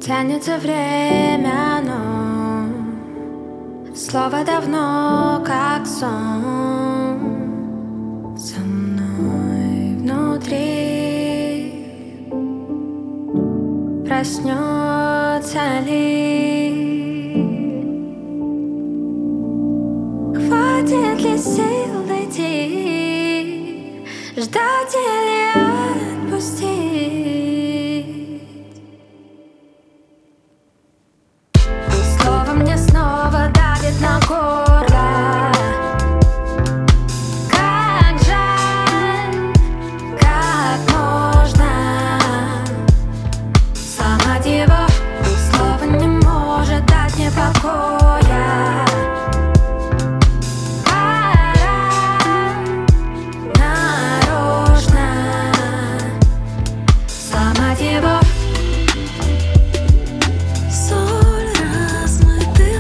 Тянется время, но слово давно как сон со мной внутри. Проснется ли? Хватит ли сил дойти? Ждать или отпустить? Слово мне снова давит на горло. Как жаль, как можно сломать его. Слово не может дать мне покоя. Нарочно сломать его. Соль размытых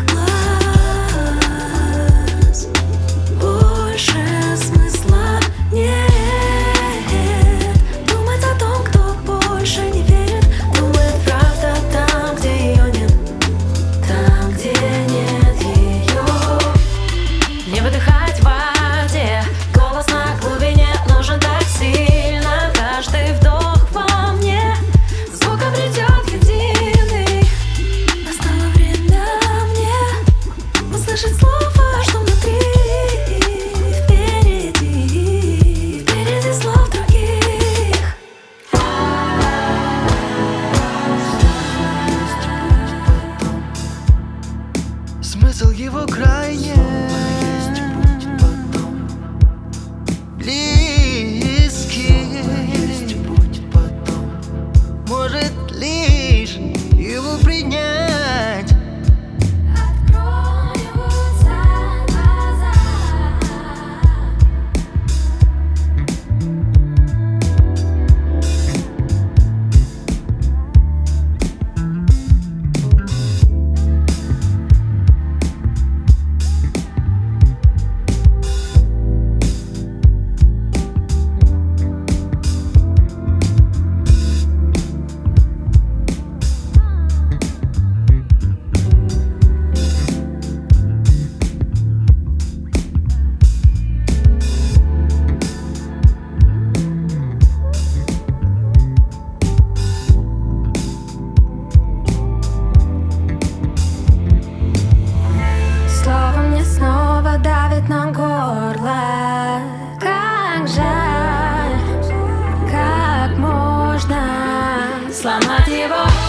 глаз, больше смысла нет. Думать о том, кто больше не верит. Думает, правда там, где ее нет, там, где нет ее. Не выдыхать в воде, голос на глубине нужен так сильно. Каждый вдох во мне звук обретет единый. Настало время мне услышать слово, что внутри. Впереди, впереди слов других. Смысл его крайне близкий. Может лишь его принять. Откроются глаза. Слово мне снова давит на горло. Как жаль, как можно сломать его.